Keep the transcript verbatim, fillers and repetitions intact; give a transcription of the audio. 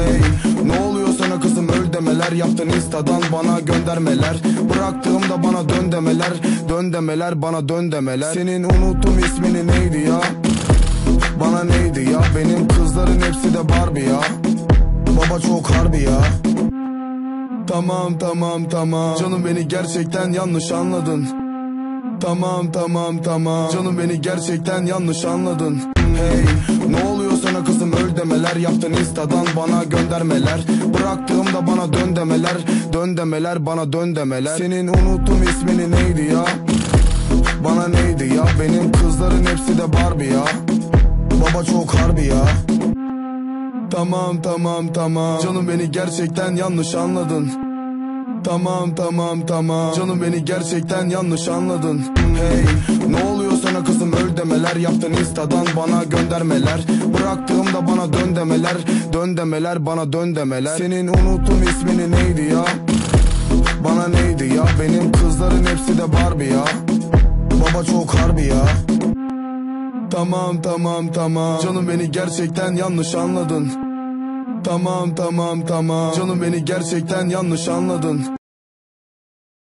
Hey, ne oluyor sana kızım, öl demeler. Yaptın instadan bana göndermeler. Bıraktığımda bana dön demeler. Dön demeler, bana dön demeler. Senin unuttum ismini neydi ya? Bana neydi ya? Benim kızların hepsi de Barbie ya. Baba çok harbi ya. Tamam tamam tamam, canım beni gerçekten yanlış anladın. Tamam tamam tamam, canım beni gerçekten yanlış anladın. Hey, ne oluyor sana kızım, öl demeler. Yaptın instadan bana göndermeler. Bıraktığımda bana dön demeler. Dön demeler, bana dön demeler. Senin unuttum ismini neydi ya? Bana neydi ya? Benim kızların hepsi de Barbie ya. Baba çok harbi ya. Tamam tamam tamam, canım beni gerçekten yanlış anladın. Tamam tamam tamam, canım beni gerçekten yanlış anladın. Hey, ne oluyor sana kızım, öl demeler. Yaptın instadan bana göndermeler. Bıraktığımda bana dön demeler. Dön demeler, bana dön demeler. Senin unuttum ismini neydi ya? Bana neydi ya? Benim kızların hepsi de Barbie ya. Baba çok harbi ya. Tamam tamam tamam, canım beni gerçekten yanlış anladın. Tamam tamam tamam, canım beni gerçekten yanlış anladın.